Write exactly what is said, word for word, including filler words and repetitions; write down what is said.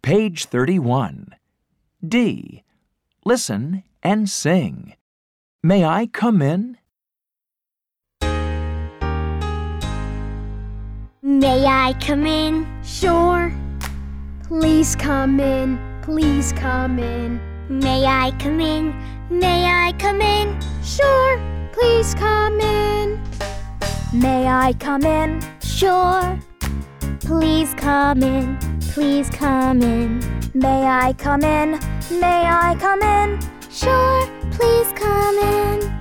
Page thirty-one. D. Listen and sing. May I come in? May I come in? Sure. Please come in. Please come in. May I come in? May I come in? Sure. Please come in. May I come in? Sure. Please come in. Please come in. May I come in? May I come in? Sure. Please come in.